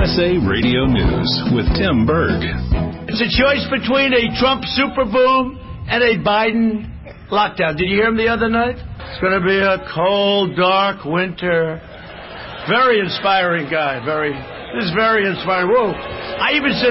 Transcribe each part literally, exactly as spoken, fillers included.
S A Radio News with Tim Berg. It's a choice between a Trump super boom and a Biden lockdown. Did you hear him the other night? It's going to be a cold, dark winter. Very inspiring guy. Very. This is very inspiring. Whoa. I even said,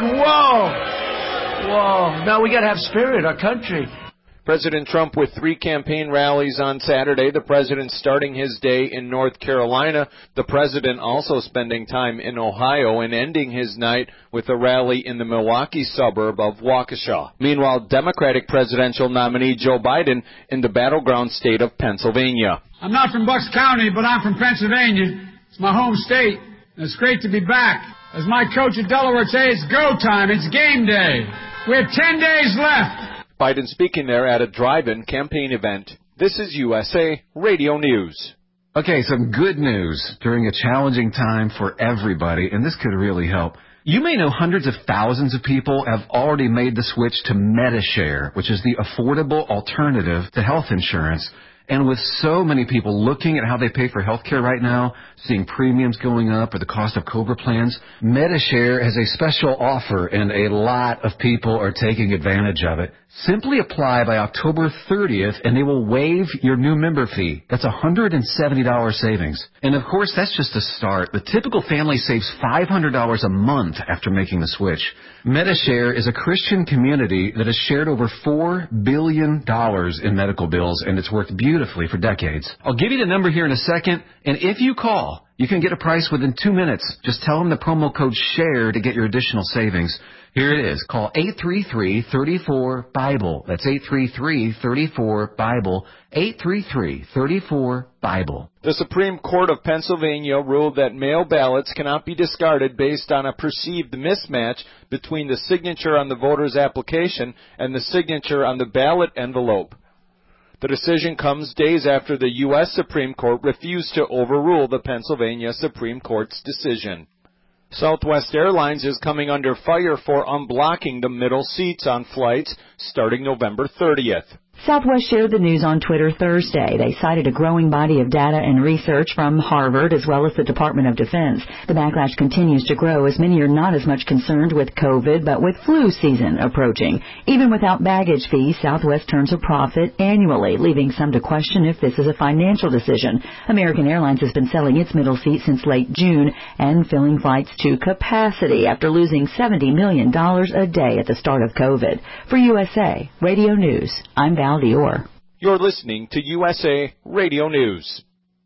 whoa. Whoa. Now we got to have spirit, our country. President Trump with three campaign rallies on Saturday. The president starting his day in North Carolina. The president also spending time in Ohio and ending his night with a rally in the Milwaukee suburb of Waukesha. Meanwhile, Democratic presidential nominee Joe Biden in the battleground state of Pennsylvania. I'm not from Bucks County, but I'm from Pennsylvania. It's my home state. And it's great to be back. As my coach at Delaware would say, it's go time. It's game day. We have ten days left. Biden speaking there at a drive-in campaign event. This is U S A Radio News. Okay, some good news during a challenging time for everybody, and this could really help. You may know hundreds of thousands of people have already made the switch to Medi-Share, which is the affordable alternative to health insurance. And with so many people looking at how they pay for health care right now, seeing premiums going up or the cost of COBRA plans, Medi-Share has a special offer, and a lot of people are taking advantage of it. Simply apply by October thirtieth, and they will waive your new member fee. That's one hundred seventy dollars savings. And, of course, that's just a start. The typical family saves five hundred dollars a month after making the switch. Medi-Share is a Christian community that has shared over four billion dollars in medical bills, and it's worked beautifully for decades. I'll give you the number here in a second, and if you call, you can get a price within two minutes. Just tell them the promo code SHARE to get your additional savings. Here it is. Call eight three three, three four, BIBLE. That's eight three three, three four, BIBLE. eight three three, three four, BIBLE. The Supreme Court of Pennsylvania ruled that mail ballots cannot be discarded based on a perceived mismatch between the signature on the voter's application and the signature on the ballot envelope. The decision comes days after the U S Supreme Court refused to overrule the Pennsylvania Supreme Court's decision. Southwest Airlines is coming under fire for unblocking the middle seats on flights starting November thirtieth. Southwest shared the news on Twitter Thursday. They cited a growing body of data and research from Harvard as well as the Department of Defense. The backlash continues to grow as many are not as much concerned with COVID but with flu season approaching. Even without baggage fees, Southwest turns a profit annually, leaving some to question if this is a financial decision. American Airlines has been selling its middle seat since late June and filling flights to capacity after losing seventy million dollars a day at the start of COVID. For U S A Radio News, I'm Val Dior. You're listening to U S A Radio News.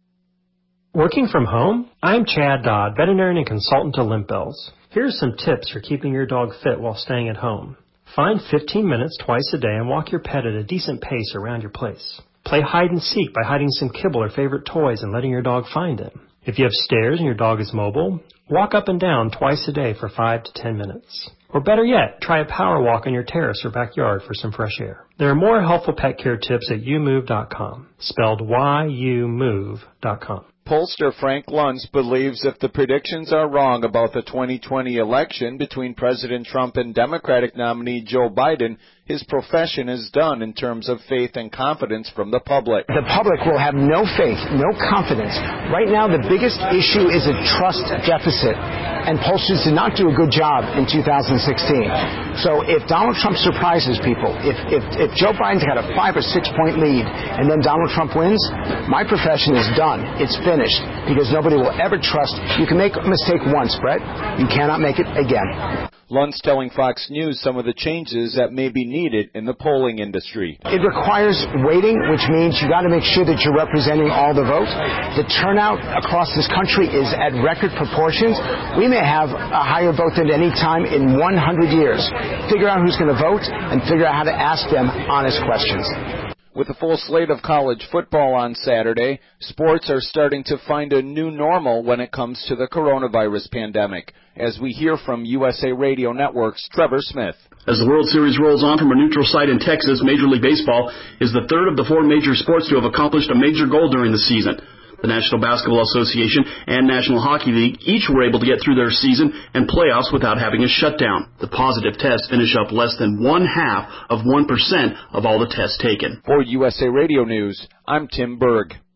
Working from home? I'm Chad Dodd, veterinarian and consultant to Limp Bells. Here's some tips for keeping your dog fit while staying at home. Find fifteen minutes twice a day and walk your pet at a decent pace around your place. Play hide and seek by hiding some kibble or favorite toys and letting your dog find them. If you have stairs and your dog is mobile, walk up and down twice a day for five to ten minutes. Or better yet, try a power walk on your terrace or backyard for some fresh air. There are more helpful pet care tips at you move dot com, spelled Y U move dot com. Pollster Frank Luntz believes if the predictions are wrong about the twenty twenty election between President Trump and Democratic nominee Joe Biden, his profession is done in terms of faith and confidence from the public. The public will have no faith, no confidence. Right now, the biggest issue is a trust deficit, and pollsters did not do a good job in two thousand sixteen. So if Donald Trump surprises people, if, if, if Joe Biden's got a five or six point lead, and then Donald Trump wins, my profession is done. It's finished, because nobody will ever trust. You can make a mistake once, Brett. You cannot make it again. Luntz telling Fox News some of the changes that may be needed in the polling industry. It requires waiting, which means you got to make sure that you're representing all the votes. The turnout across this country is at record proportions. We may have a higher vote than any time in one hundred years. Figure out who's going to vote and figure out how to ask them honest questions. With a full slate of college football on Saturday, sports are starting to find a new normal when it comes to the coronavirus pandemic, as we hear from U S A Radio Network's Trevor Smith. As the World Series rolls on from a neutral site in Texas, Major League Baseball is the third of the four major sports to have accomplished a major goal during the season. The National Basketball Association and National Hockey League each were able to get through their season and playoffs without having a shutdown. The positive tests finish up less than one half of one percent of all the tests taken. For U S A Radio News, I'm Tim Berg.